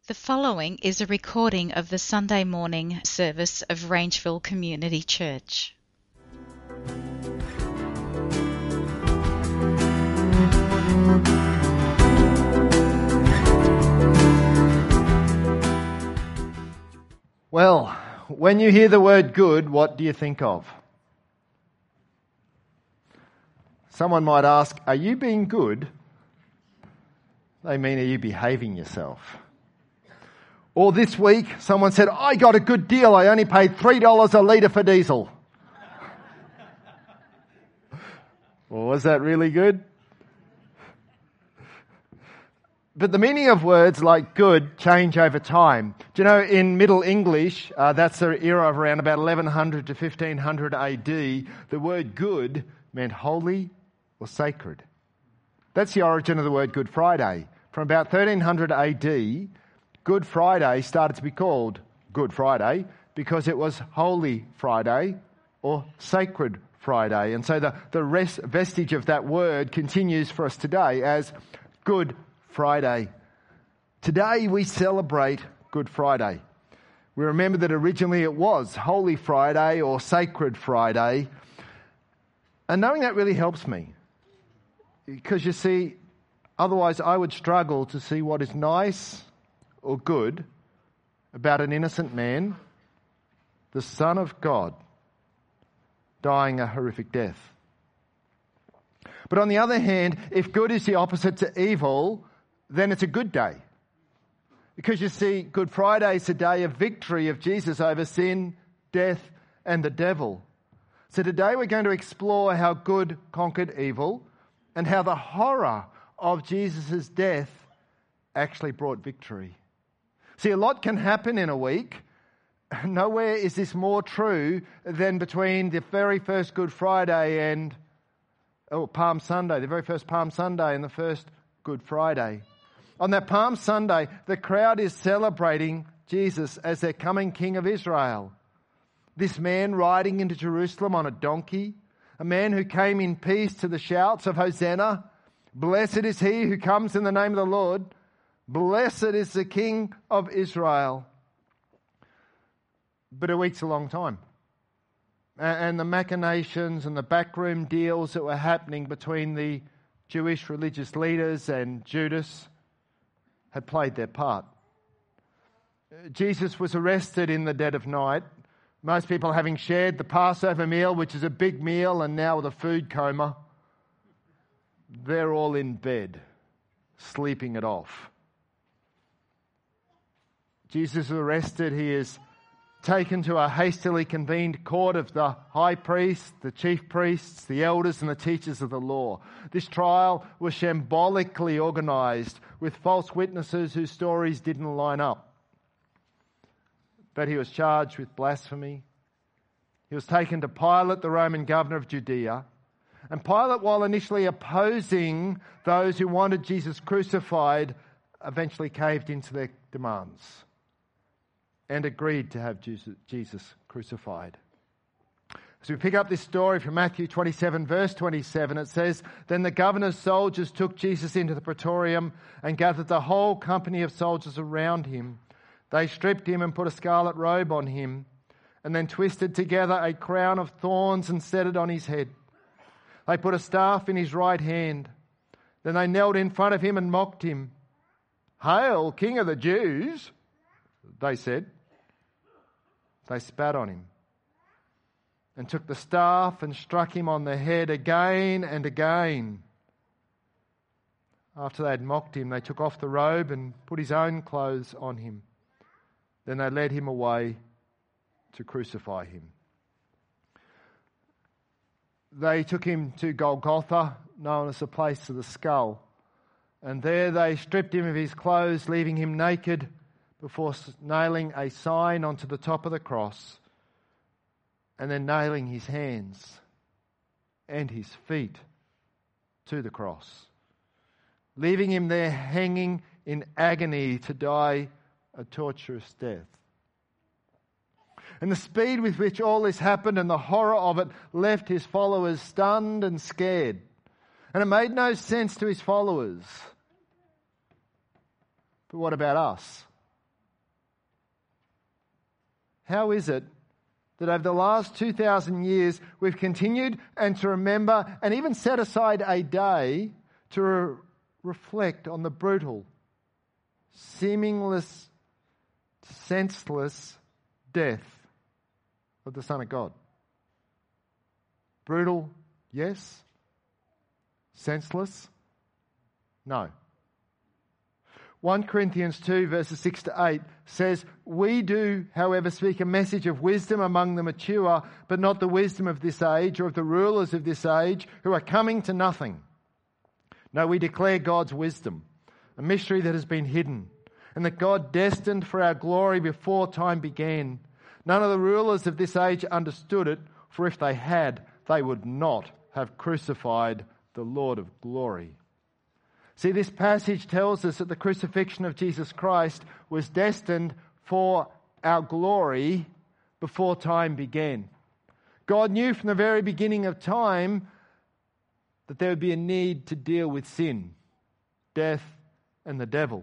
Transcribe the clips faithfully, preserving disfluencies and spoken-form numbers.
The following is a recording of the Sunday morning service of Rangeville Community Church. Well, when you hear the word good, what do you think of? Someone might ask, are you being good? They mean, are you behaving yourself? Or this week, someone said, I got a good deal. I only paid three dollars a litre for diesel. Well, was that really good? But the meaning of words like good change over time. Do you know, in Middle English, uh, that's the era of around about eleven hundred to fifteen hundred A D, the word good meant holy or sacred. That's the origin of the word Good Friday. From about thirteen hundred A D, Good Friday started to be called Good Friday because it was Holy Friday or Sacred Friday. And so the, the rest, vestige of that word continues for us today as Good Friday. Today we celebrate Good Friday. We remember that originally it was Holy Friday or Sacred Friday. And knowing that really helps me. Because you see, otherwise I would struggle to see what is nice or good about an innocent man, the Son of God, dying a horrific death. But on the other hand, if good is the opposite to evil, then it's a good day. Because you see, Good Friday is a day of victory of Jesus over sin, death, and the devil. So today we're going to explore how good conquered evil and how the horror of Jesus' death actually brought victory. See, a lot can happen in a week. Nowhere is this more true than between the very first Good Friday and oh, Palm Sunday, the very first Palm Sunday and the first Good Friday. On that Palm Sunday, the crowd is celebrating Jesus as their coming King of Israel. This man riding into Jerusalem on a donkey, a man who came in peace to the shouts of Hosanna. Blessed is he who comes in the name of the Lord. Blessed is the King of Israel. But a week's a long time. And the machinations and the backroom deals that were happening between the Jewish religious leaders and Judas had played their part. Jesus was arrested in the dead of night. Most people having shared the Passover meal, which is a big meal, and now with a food coma, they're all in bed, sleeping it off. Jesus is arrested. He is taken to a hastily convened court of the high priest, the chief priests, the elders and the teachers of the law. This trial was shambolically organised with false witnesses whose stories didn't line up. But he was charged with blasphemy. He was taken to Pilate, the Roman governor of Judea. And Pilate, while initially opposing those who wanted Jesus crucified, eventually caved into their demands and agreed to have Jesus crucified. As we pick up this story from Matthew twenty-seven, verse twenty-seven, it says, Then the governor's soldiers took Jesus into the praetorium and gathered the whole company of soldiers around him. They stripped him and put a scarlet robe on him, and then twisted together a crown of thorns and set it on his head. They put a staff in his right hand. Then they knelt in front of him and mocked him. Hail, King of the Jews, they said. They spat on him and took the staff and struck him on the head again and again. After they had mocked him, they took off the robe and put his own clothes on him. Then they led him away to crucify him. They took him to Golgotha, known as the place of the skull. And there they stripped him of his clothes, leaving him naked, before nailing a sign onto the top of the cross, and then nailing his hands and his feet to the cross, leaving him there hanging in agony to die a torturous death. And the speed with which all this happened and the horror of it left his followers stunned and scared. And it made no sense to his followers. But what about us? how is it that over the last two thousand years we've continued and to remember and even set aside a day to re- reflect on the brutal, seamless, senseless death of the Son of God? Brutal, yes. Senseless, no. First Corinthians two verses six to eight says, "We do, however, speak a message of wisdom among the mature, but not the wisdom of this age or of the rulers of this age who are coming to nothing. No, we declare God's wisdom, a mystery that has been hidden, and that God destined for our glory before time began. None of the rulers of this age understood it, for if they had, they would not have crucified the Lord of glory." See, this passage tells us that the crucifixion of Jesus Christ was destined for our glory before time began. God knew from the very beginning of time that there would be a need to deal with sin, death, and the devil.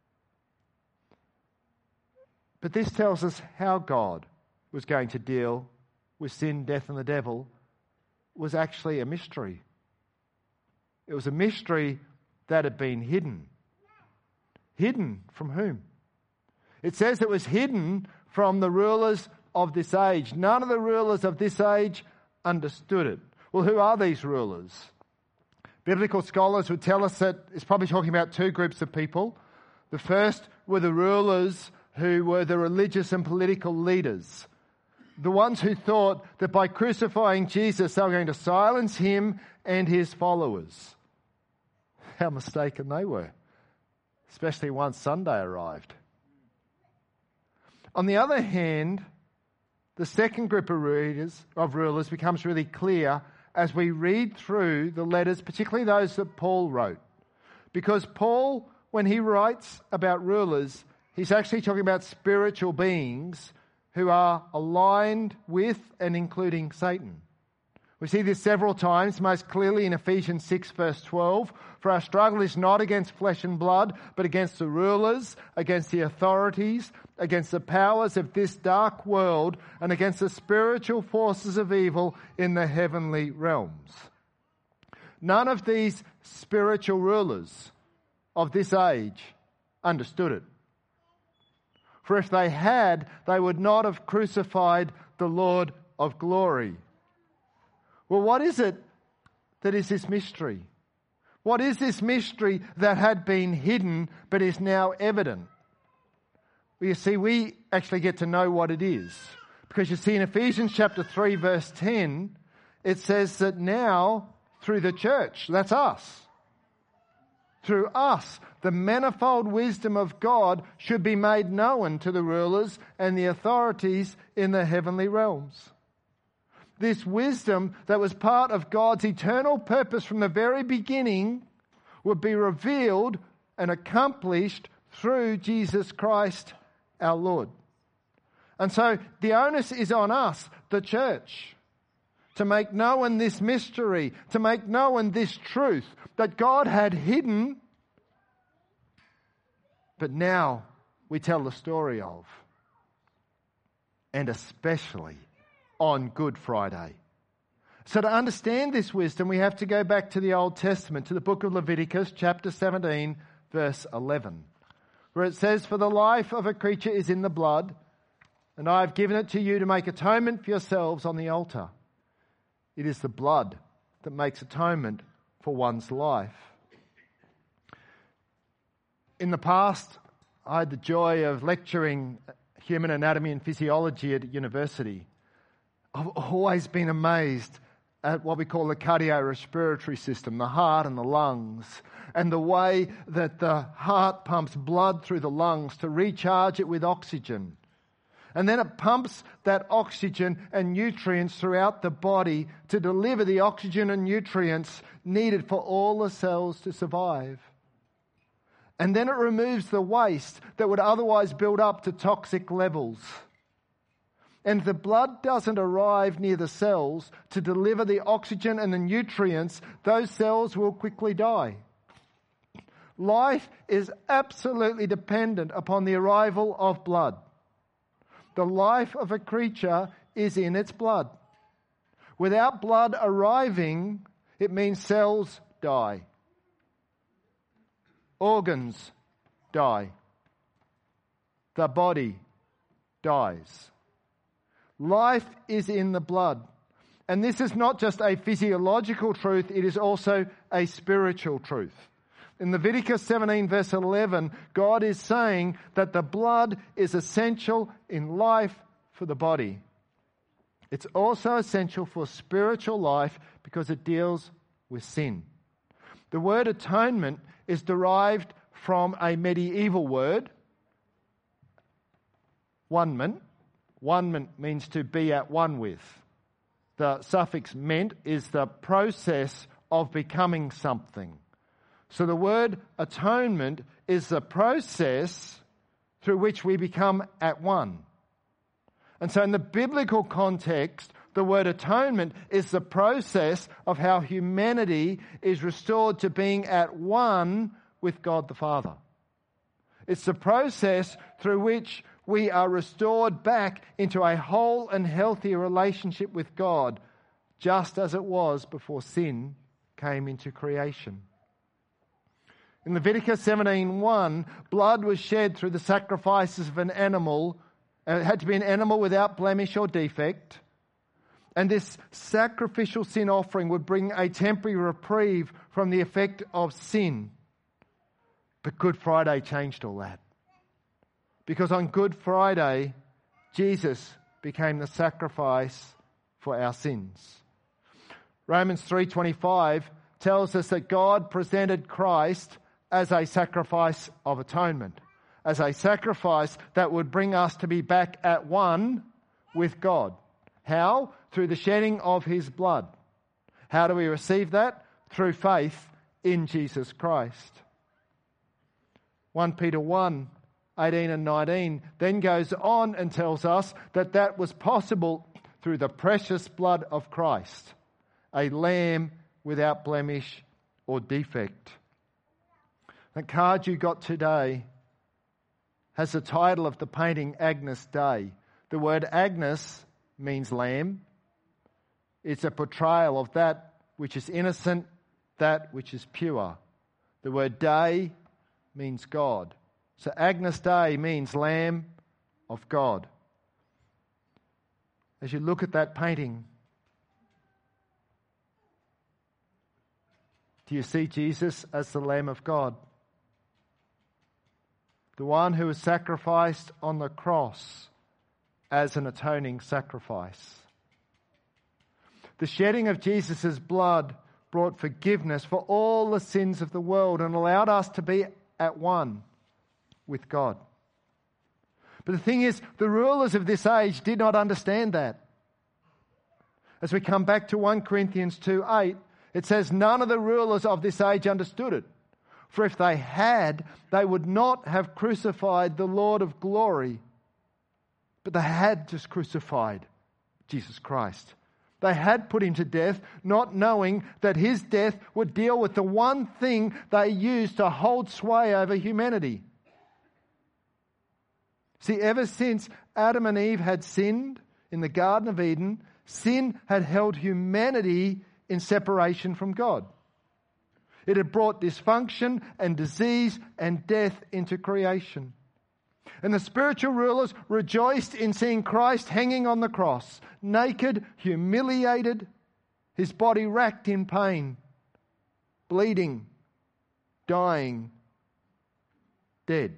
But this tells us how God was going to deal with sin, death, and the devil was actually a mystery. It was a mystery that had been hidden. Hidden from whom? It says it was hidden from the rulers of this age. None of the rulers of this age understood it. Well, who are these rulers? Biblical scholars would tell us that it's probably talking about two groups of people. The first were the rulers who were the religious and political leaders. The ones who thought that by crucifying Jesus, they were going to silence him and his followers. How mistaken they were, especially once Sunday arrived. On the other hand, the second group of readers, of rulers becomes really clear as we read through the letters, particularly those that Paul wrote. Because Paul, when he writes about rulers, he's actually talking about spiritual beings who are aligned with and including Satan. We see this several times, most clearly in Ephesians six verse twelve. "For our struggle is not against flesh and blood, but against the rulers, against the authorities, against the powers of this dark world, and against the spiritual forces of evil in the heavenly realms." None of these spiritual rulers of this age understood it. For if they had, they would not have crucified the Lord of glory. Well, what is it that is this mystery? What is this mystery that had been hidden but is now evident? Well, you see, we actually get to know what it is. Because you see in Ephesians chapter three verse ten, it says that now through the church, that's us, through us, the manifold wisdom of God should be made known to the rulers and the authorities in the heavenly realms. This wisdom that was part of God's eternal purpose from the very beginning would be revealed and accomplished through Jesus Christ our Lord. And so the onus is on us, the church, to make known this mystery, to make known this truth that God had hidden, but now we tell the story of, and especially on Good Friday. So to understand this wisdom, we have to go back to the Old Testament, to the book of Leviticus, chapter seventeen, verse eleven, where it says, "For the life of a creature is in the blood, and I have given it to you to make atonement for yourselves on the altar. It is the blood that makes atonement for one's life." In the past, I had the joy of lecturing human anatomy and physiology at university. I've always been amazed at what we call the cardiorespiratory system, the heart and the lungs, and the way that the heart pumps blood through the lungs to recharge it with oxygen. And then it pumps that oxygen and nutrients throughout the body to deliver the oxygen and nutrients needed for all the cells to survive. And then it removes the waste that would otherwise build up to toxic levels. And if the blood doesn't arrive near the cells to deliver the oxygen and the nutrients, those cells will quickly die. Life is absolutely dependent upon the arrival of blood. The life of a creature is in its blood. Without blood arriving, it means cells die. Organs die. The body dies. Life is in the blood. And this is not just a physiological truth, it is also a spiritual truth. In Leviticus seventeen verse eleven, God is saying that the blood is essential in life for the body. It's also essential for spiritual life because it deals with sin. The word atonement is derived from a medieval word, one-ment. One-ment means to be at one with. The suffix ment is the process of becoming something. So the word atonement is the process through which we become at one. And so in the biblical context, the word atonement is the process of how humanity is restored to being at one with God the Father. It's the process through which we are restored back into a whole and healthy relationship with God, just as it was before sin came into creation. In Leviticus seventeen one, blood was shed through the sacrifices of an animal. It had to be an animal without blemish or defect. And this sacrificial sin offering would bring a temporary reprieve from the effect of sin. But Good Friday changed all that. Because on Good Friday, Jesus became the sacrifice for our sins. Romans three twenty-five tells us that God presented Christ as a sacrifice of atonement, as a sacrifice that would bring us to be back at one with God. How? Through the shedding of his blood. How do we receive that? Through faith in Jesus Christ. First Peter one, eighteen and nineteen then goes on and tells us that that was possible through the precious blood of Christ, a lamb without blemish or defect. The card you got today has the title of the painting Agnus Dei. The word Agnus means lamb. It's a portrayal of that which is innocent, that which is pure. The word Dei means God. So Agnus Dei means Lamb of God. As you look at that painting, do you see Jesus as the Lamb of God? The one who was sacrificed on the cross as an atoning sacrifice. The shedding of Jesus' blood brought forgiveness for all the sins of the world and allowed us to be at one with God. But the thing is, the rulers of this age did not understand that. As we come back to First Corinthians two eight, it says, none of the rulers of this age understood it. For if they had, they would not have crucified the Lord of glory. But they had just crucified Jesus Christ. They had put him to death, not knowing that his death would deal with the one thing they used to hold sway over humanity. See, ever since Adam and Eve had sinned in the Garden of Eden, sin had held humanity in separation from God. It had brought dysfunction and disease and death into creation. And the spiritual rulers rejoiced in seeing Christ hanging on the cross, naked, humiliated, his body racked in pain, bleeding, dying, dead.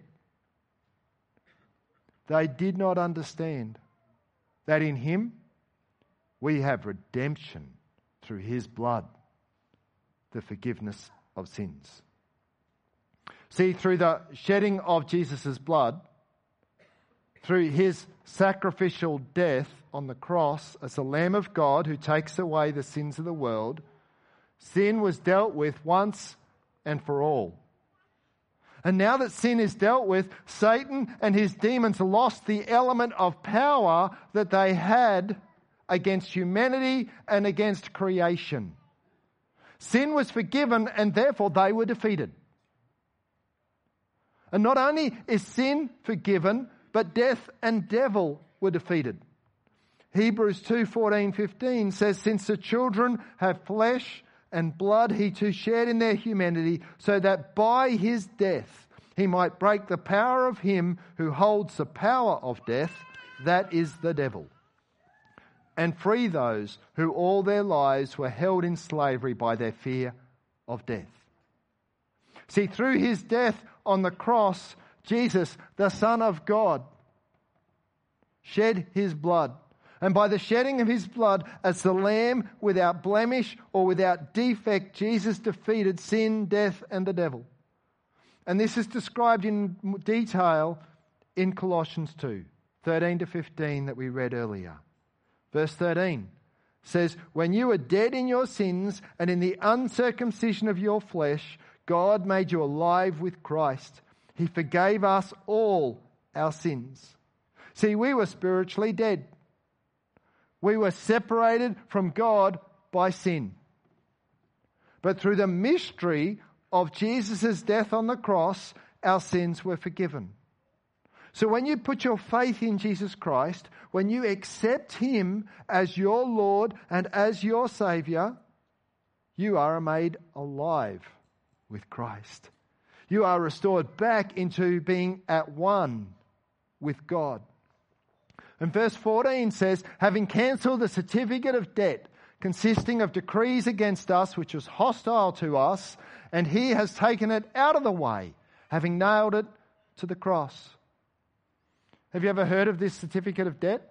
They did not understand that in him we have redemption through his blood, the forgiveness of sins. See, through the shedding of Jesus' blood, through his sacrificial death on the cross as the Lamb of God who takes away the sins of the world, sin was dealt with once and for all. And now that sin is dealt with, Satan and his demons lost the element of power that they had against humanity and against creation. Sin was forgiven and therefore they were defeated. And not only is sin forgiven, but death and devil were defeated. Hebrews two fourteen fifteen says, since the children have flesh and blood, he too shared in their humanity, so that by his death he might break the power of him who holds the power of death, that is the devil, and free those who all their lives were held in slavery by their fear of death. See, through his death on the cross, Jesus, the Son of God, shed his blood. And by the shedding of his blood, as the Lamb without blemish or without defect, Jesus defeated sin, death, and the devil. And this is described in detail in Colossians two, thirteen to fifteen that we read earlier. Verse thirteen says, when you were dead in your sins and in the uncircumcision of your flesh, God made you alive with Christ. He forgave us all our sins. See, we were spiritually dead. We were separated from God by sin. But through the mystery of Jesus' death on the cross, our sins were forgiven. So when you put your faith in Jesus Christ, when you accept him as your Lord and as your Saviour, you are made alive with Christ. You are restored back into being at one with God. And verse fourteen says, having cancelled the certificate of debt consisting of decrees against us, which was hostile to us, and he has taken it out of the way, having nailed it to the cross. Have you ever heard of this certificate of debt?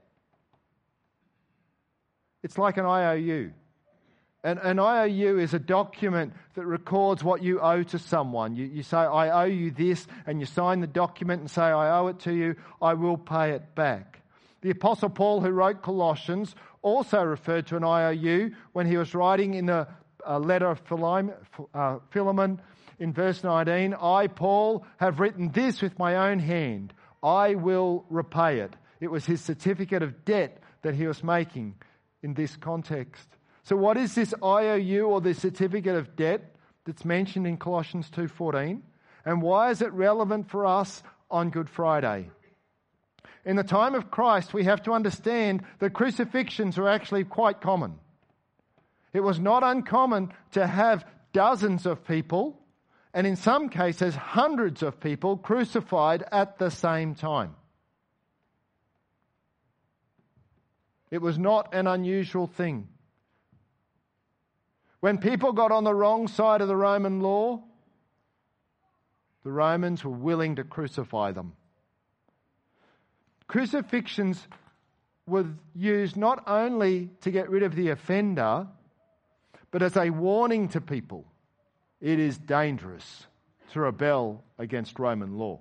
It's like an I O U. And an I O U is a document that records what you owe to someone. You, you say, I owe you this, and you sign the document and say, I owe it to you, I will pay it back. The Apostle Paul, who wrote Colossians, also referred to an I O U when he was writing in the uh, letter of Philemon, uh, Philemon in verse nineteen, I, Paul, have written this with my own hand. I will repay it. It was his certificate of debt that he was making in this context. So what is this I O U or this certificate of debt that's mentioned in Colossians two fourteen? And why is it relevant for us on Good Friday? In the time of Christ, we have to understand that crucifixions were actually quite common. It was not uncommon to have dozens of people, and in some cases hundreds of people, crucified at the same time. It was not an unusual thing. When people got on the wrong side of the Roman law, the Romans were willing to crucify them. Crucifixions were used not only to get rid of the offender, but as a warning to people. It is dangerous to rebel against Roman law.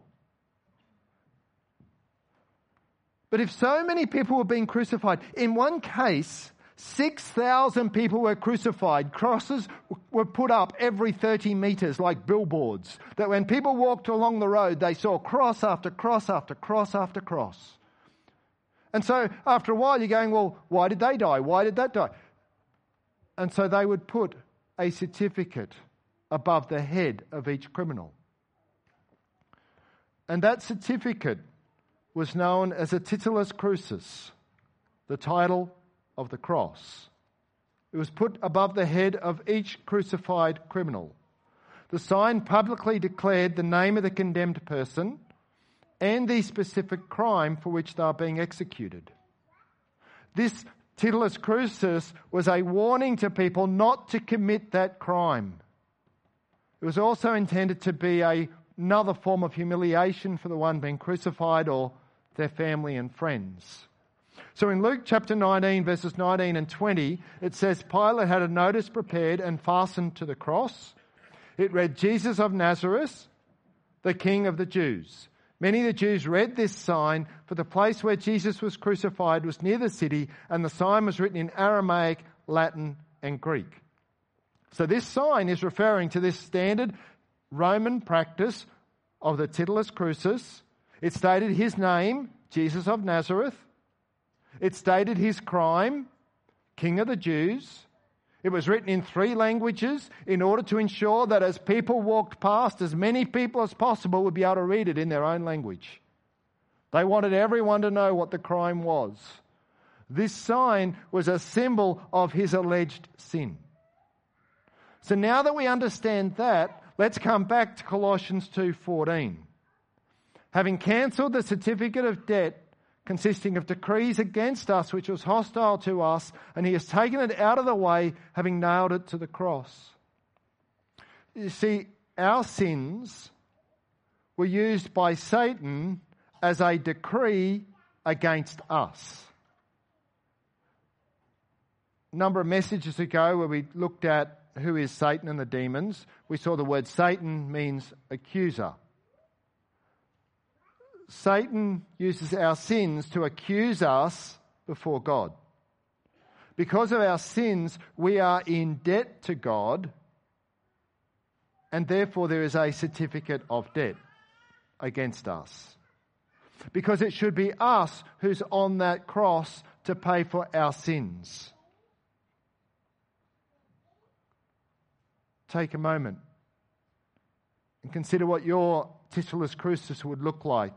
But if so many people were being crucified, in one case, six thousand people were crucified. Crosses were put up every thirty metres like billboards, that when people walked along the road, they saw cross after cross after cross after cross. And so after a while you're going, well, why did they die? Why did that die? And so they would put a certificate above the head of each criminal. And that certificate was known as a titulus crucis, the title of the cross. It was put above the head of each crucified criminal. The sign publicly declared the name of the condemned person and the specific crime for which they are being executed. This titulus crucis was a warning to people not to commit that crime. It was also intended to be a, another form of humiliation for the one being crucified or their family and friends. So in Luke chapter nineteen, verses nineteen and twenty, it says, Pilate had a notice prepared and fastened to the cross. It read, Jesus of Nazareth, the King of the Jews. Many of the Jews read this sign, for the place where Jesus was crucified was near the city, and the sign was written in Aramaic, Latin, and Greek. So this sign is referring to this standard Roman practice of the titulus crucis. It stated his name, Jesus of Nazareth. It stated his crime, King of the Jews. It was written in three languages in order to ensure that as people walked past, as many people as possible would be able to read it in their own language. They wanted everyone to know what the crime was. This sign was a symbol of his alleged sin. So now that we understand that, let's come back to Colossians two fourteen. Having cancelled the certificate of debt consisting of decrees against us, which was hostile to us, and he has taken it out of the way, having nailed it to the cross. You see, our sins were used by Satan as a decree against us. A number of messages ago where we looked at who is Satan and the demons, we saw the word Satan means accuser. Satan uses our sins to accuse us before God. Because of our sins, we are in debt to God, and therefore there is a certificate of debt against us. Because it should be us who's on that cross to pay for our sins. Take a moment and consider what your titulus crucis would look like.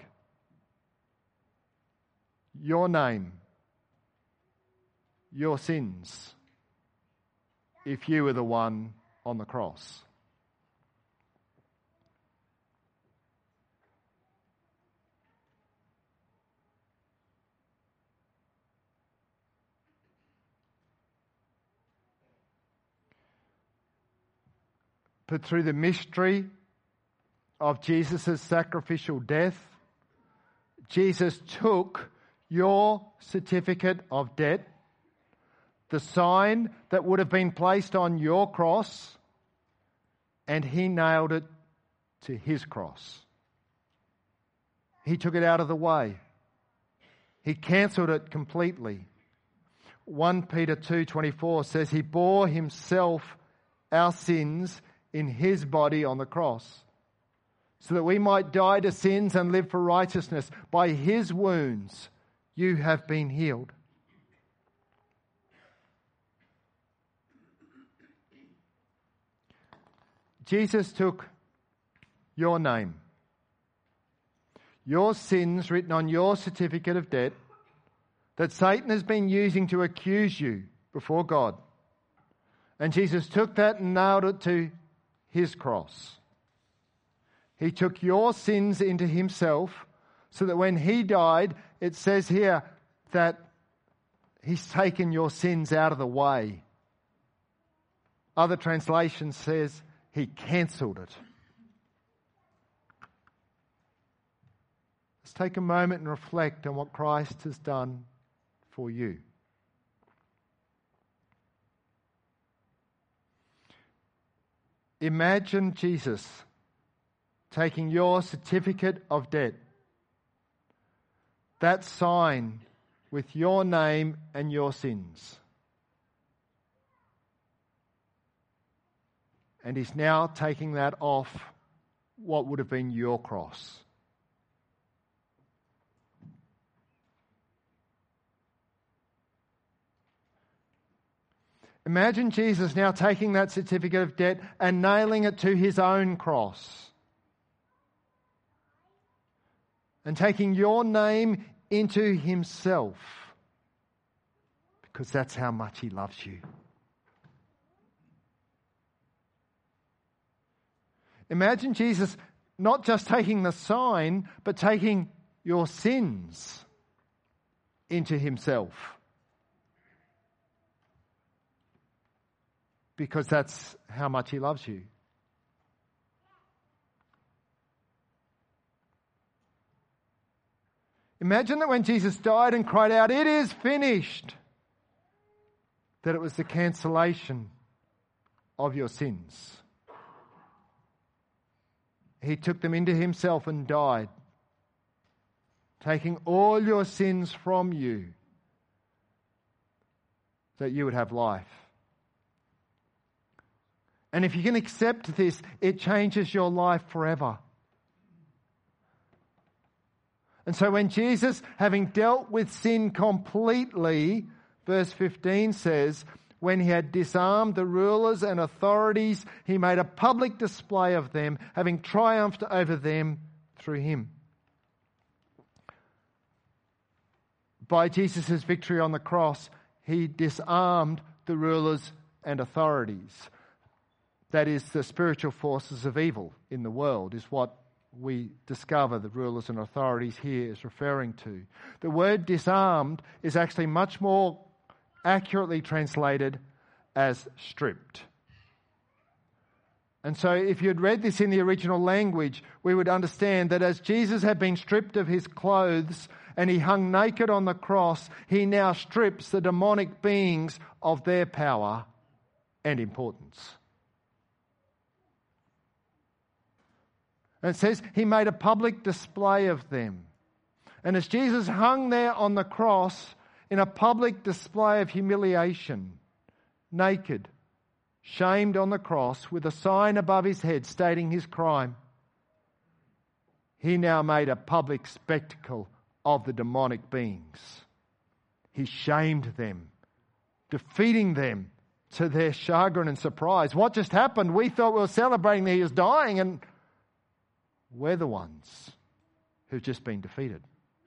Your name, your sins, if you were the one on the cross. But through the mystery of Jesus' sacrificial death, Jesus took your certificate of debt, the sign that would have been placed on your cross, and he nailed it to his cross. He took it out of the way. He cancelled it completely. First Peter two twenty-four says he bore himself our sins in his body on the cross, so that we might die to sins and live for righteousness. By his wounds you have been healed. Jesus took your name, your sins written on your certificate of debt that Satan has been using to accuse you before God. And Jesus took that and nailed it to his cross. He took your sins into himself so that when he died, it says here that he's taken your sins out of the way. Other translations says he cancelled it. Let's take a moment and reflect on what Christ has done for you. Imagine Jesus taking your certificate of debt, that sign with your name and your sins, and he's now taking that off what would have been your cross. Imagine Jesus now taking that certificate of debt and nailing it to his own cross. And taking your name into himself. Because that's how much he loves you. Imagine Jesus not just taking the sign, but taking your sins into himself. Because that's how much he loves you. Imagine that when Jesus died and cried out, "It is finished," that it was the cancellation of your sins. He took them into himself and died, taking all your sins from you, that you would have life. And if you can accept this, it changes your life forever. And so when Jesus, having dealt with sin completely, verse fifteen says, when he had disarmed the rulers and authorities, he made a public display of them, having triumphed over them through him. By Jesus' victory on the cross, he disarmed the rulers and authorities. That is, the spiritual forces of evil in the world is what we discover the rulers and authorities here is referring to. The word disarmed is actually much more accurately translated as stripped. And so if you'd read this in the original language, we would understand that as Jesus had been stripped of his clothes and he hung naked on the cross, he now strips the demonic beings of their power and importance. And it says he made a public display of them. And as Jesus hung there on the cross in a public display of humiliation, naked, shamed on the cross with a sign above his head stating his crime, he now made a public spectacle of the demonic beings. He shamed them, defeating them to their chagrin and surprise. What just happened? We thought we were celebrating that he was dying, and we're the ones who've just been defeated.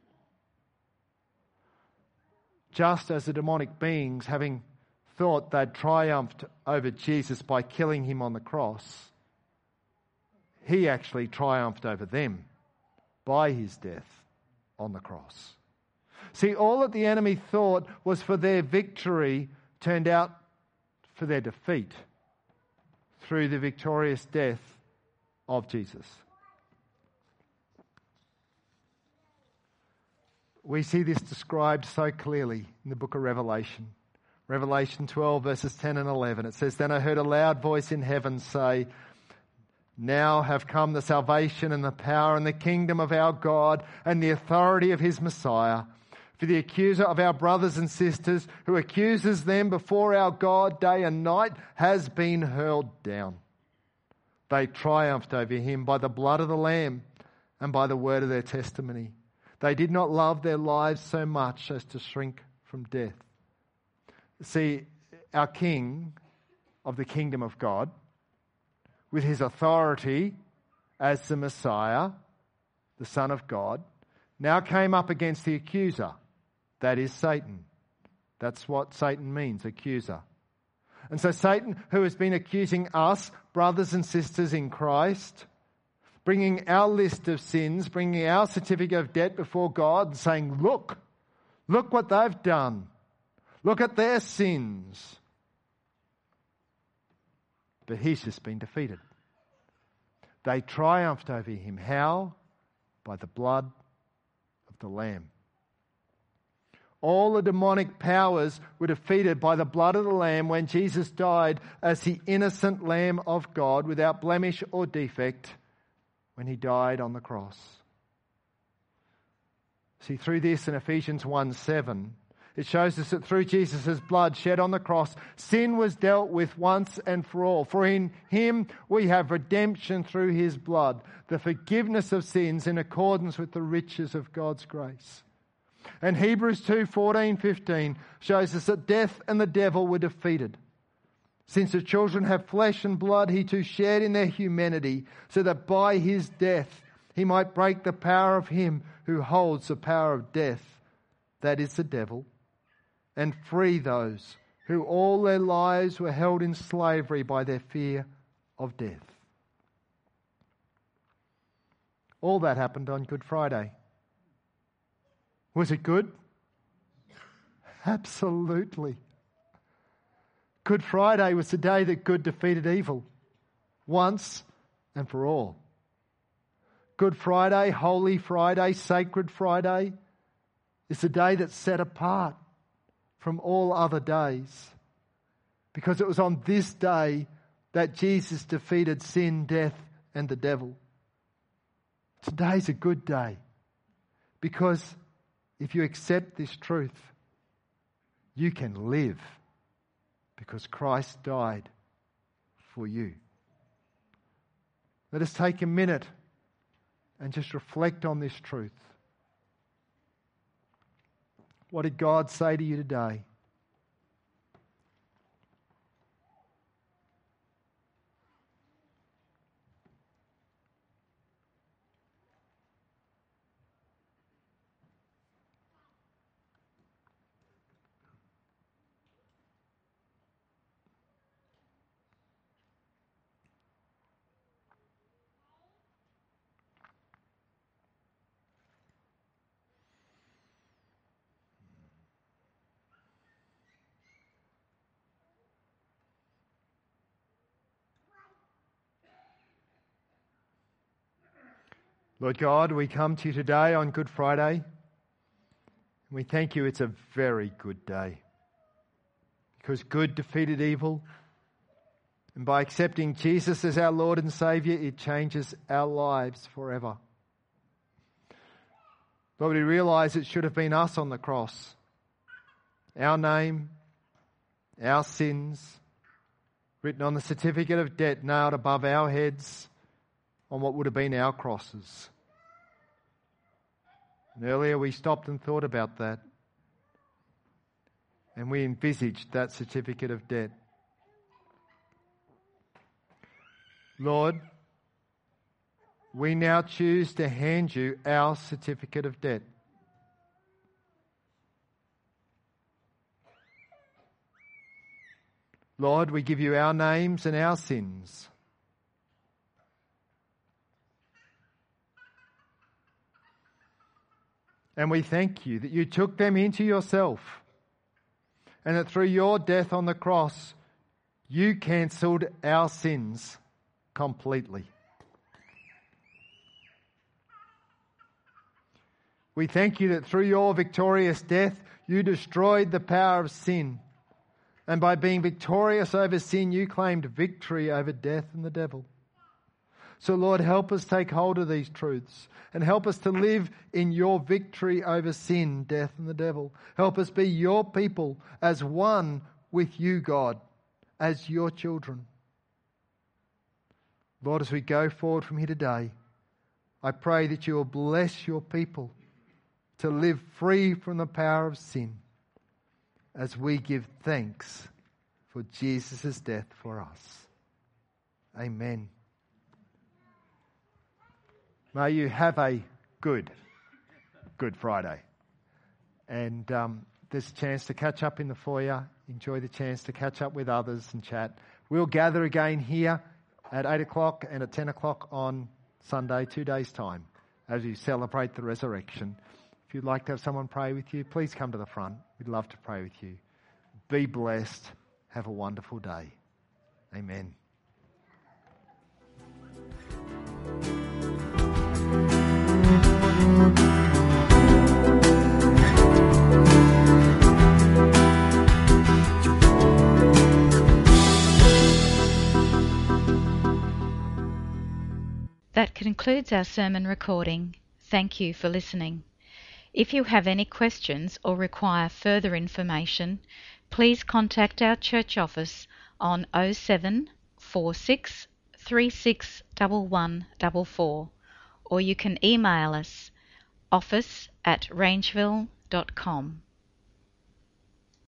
Just as the demonic beings, having thought they'd triumphed over Jesus by killing him on the cross, he actually triumphed over them by his death on the cross. See, all that the enemy thought was for their victory turned out for their defeat through the victorious death of Jesus. We see this described so clearly in the book of Revelation. Revelation twelve verses ten and eleven. It says, "Then I heard a loud voice in heaven say, 'Now have come the salvation and the power and the kingdom of our God and the authority of his Messiah. For the accuser of our brothers and sisters, who accuses them before our God day and night, has been hurled down. They triumphed over him by the blood of the Lamb and by the word of their testimony. They did not love their lives so much as to shrink from death.'" See, our King of the kingdom of God, with his authority as the Messiah, the Son of God, now came up against the accuser. That is Satan. That's what Satan means, accuser. And so Satan, who has been accusing us, brothers and sisters in Christ, bringing our list of sins, bringing our certificate of debt before God and saying, look, look what they've done. Look at their sins. But he's just been defeated. They triumphed over him. How? By the blood of the Lamb. All the demonic powers were defeated by the blood of the Lamb when Jesus died as the innocent Lamb of God without blemish or defect when he died on the cross. See, through this in Ephesians one seven, it shows us that through Jesus' blood shed on the cross, sin was dealt with once and for all. For in him we have redemption through his blood, the forgiveness of sins in accordance with the riches of God's grace. And Hebrews two fourteen fifteen shows us that death and the devil were defeated. Since the children have flesh and blood, he too shared in their humanity, so that by his death he might break the power of him who holds the power of death, that is the devil, and free those who all their lives were held in slavery by their fear of death. All that happened on Good Friday. Was it good? Absolutely. Good Friday was the day that good defeated evil, once and for all. Good Friday, Holy Friday, Sacred Friday, is the day that's set apart from all other days, because it was on this day that Jesus defeated sin, death, and the devil. Today's a good day, because if you accept this truth, you can live, because Christ died for you. Let us take a minute and just reflect on this truth. What did God say to you today? Lord God, we come to you today on Good Friday. We thank you it's a very good day because good defeated evil. And by accepting Jesus as our Lord and Saviour, it changes our lives forever. Lord, we realise it should have been us on the cross. Our name, our sins, written on the certificate of debt nailed above our heads on what would have been our crosses. And earlier we stopped and thought about that. And we envisaged that certificate of debt. Lord, we now choose to hand you our certificate of debt. Lord, we give you our names and our sins. And we thank you that you took them into yourself and that through your death on the cross, you cancelled our sins completely. We thank you that through your victorious death, you destroyed the power of sin. And by being victorious over sin, you claimed victory over death and the devil. So Lord, help us take hold of these truths and help us to live in your victory over sin, death and the devil. Help us be your people as one with you, God, as your children. Lord, as we go forward from here today, I pray that you will bless your people to live free from the power of sin as we give thanks for Jesus' death for us. Amen. May you have a good Good Friday. And um, there's a chance to catch up in the foyer. Enjoy the chance to catch up with others and chat. We'll gather again here at eight o'clock and at ten o'clock on Sunday, two days' time, as we celebrate the resurrection. If you'd like to have someone pray with you, please come to the front. We'd love to pray with you. Be blessed. Have a wonderful day. Amen. That concludes our sermon recording. Thank you for listening. If you have any questions or require further information, please contact our church office on oh seven four six three six one one four four, or you can email us office at rangeville dot com.